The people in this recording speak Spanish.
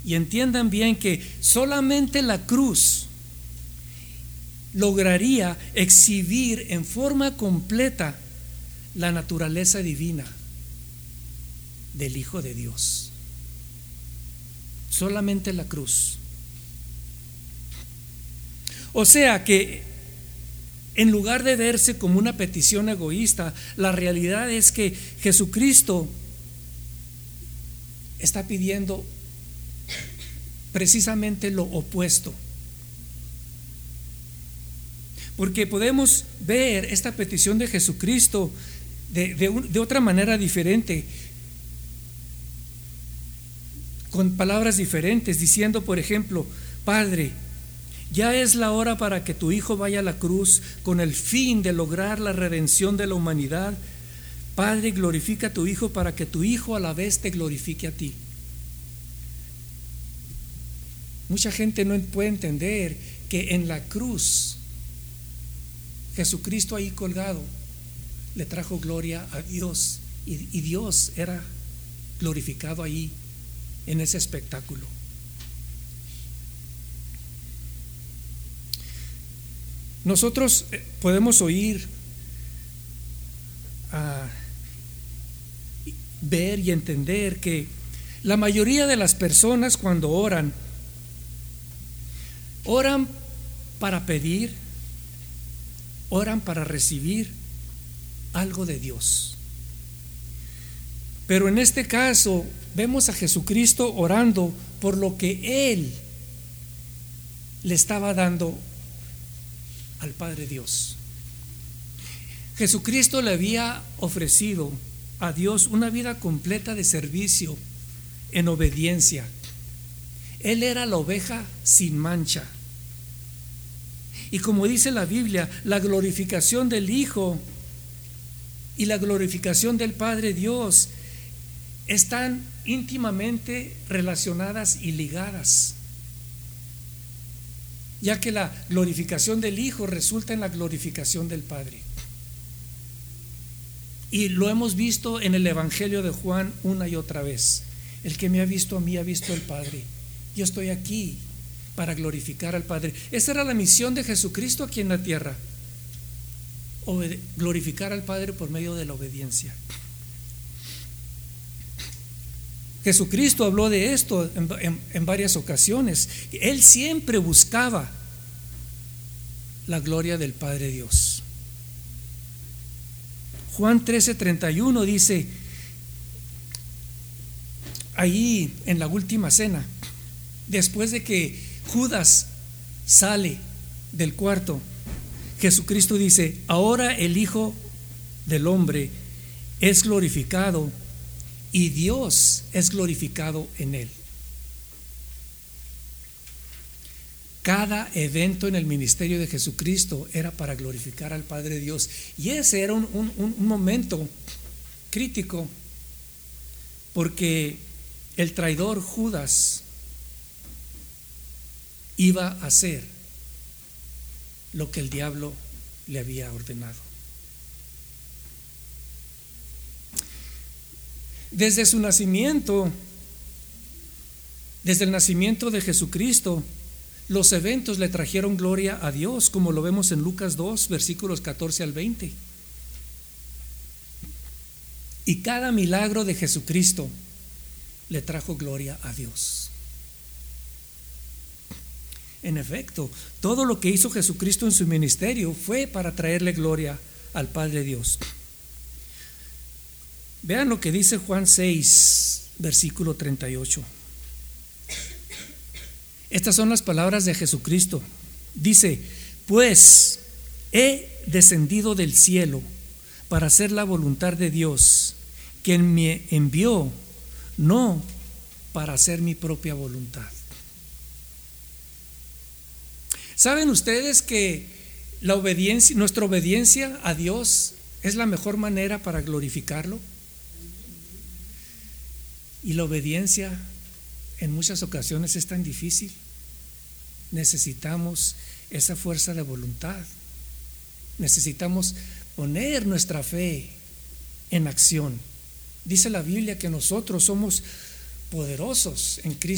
Y entiendan bien que solamente la cruz lograría exhibir en forma completa la naturaleza divina del Hijo de Dios. Solamente la cruz. O sea que en lugar de verse como una petición egoísta, la realidad es que Jesucristo está pidiendo precisamente lo opuesto. Porque podemos ver esta petición de Jesucristo de otra manera diferente, con palabras diferentes, diciendo, por ejemplo: Padre, ya es la hora para que tu Hijo vaya a la cruz con el fin de lograr la redención de la humanidad. Padre, glorifica a tu Hijo para que tu Hijo a la vez te glorifique a ti. Mucha gente no puede entender que en la cruz Jesucristo ahí colgado le trajo gloria a Dios, y Dios era glorificado ahí en ese espectáculo. Nosotros podemos oír, ver y entender que la mayoría de las personas cuando oran para pedir, oran para recibir algo de Dios. Pero en este caso vemos a Jesucristo orando por lo que Él le estaba dando al Padre Dios. Jesucristo le había ofrecido a Dios una vida completa de servicio en obediencia. Él era la oveja sin mancha. Y como dice la Biblia, la glorificación del Hijo y la glorificación del Padre Dios están íntimamente relacionadas y ligadas, ya que la glorificación del Hijo resulta en la glorificación del Padre. Y lo hemos visto en el Evangelio de Juan una y otra vez. El que me ha visto a mí ha visto al Padre. Yo estoy aquí para glorificar al Padre. Esa era la misión de Jesucristo aquí en la tierra: glorificar al Padre por medio de la obediencia. Jesucristo habló de esto en varias ocasiones. Él siempre buscaba la gloria del Padre Dios. Juan 13:31 dice, ahí en la última cena, después de que Judas sale del cuarto, Jesucristo dice: ahora el Hijo del Hombre es glorificado y Dios es glorificado en él. Cada evento en el ministerio de Jesucristo era para glorificar al Padre Dios, y ese era un momento crítico, porque el traidor Judas iba a hacer lo que el diablo le había ordenado. Desde su nacimiento, desde el nacimiento de Jesucristo, los eventos le trajeron gloria a Dios, como lo vemos en Lucas 2, versículos 14 al 20. Y cada milagro de Jesucristo le trajo gloria a Dios. En efecto, todo lo que hizo Jesucristo en su ministerio fue para traerle gloria al Padre Dios. Vean lo que dice Juan 6, versículo 38. Estas son las palabras de Jesucristo. Dice: pues he descendido del cielo para hacer la voluntad de Dios, quien me envió, no para hacer mi propia voluntad. ¿Saben ustedes que la obediencia, nuestra obediencia a Dios, es la mejor manera para glorificarlo? Y la obediencia en muchas ocasiones es tan difícil. Necesitamos esa fuerza de voluntad. Necesitamos poner nuestra fe en acción. Dice la Biblia que nosotros somos poderosos en Cristo